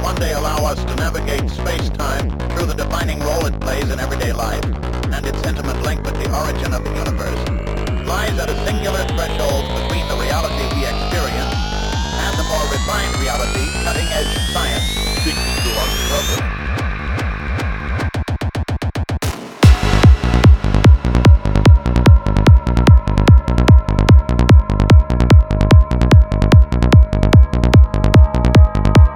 one day allow us to navigate space-time through the defining role it plays in everyday life and its intimate link with the origin of the universe, lies at a singular threshold between the reality we experience and the more refined reality cutting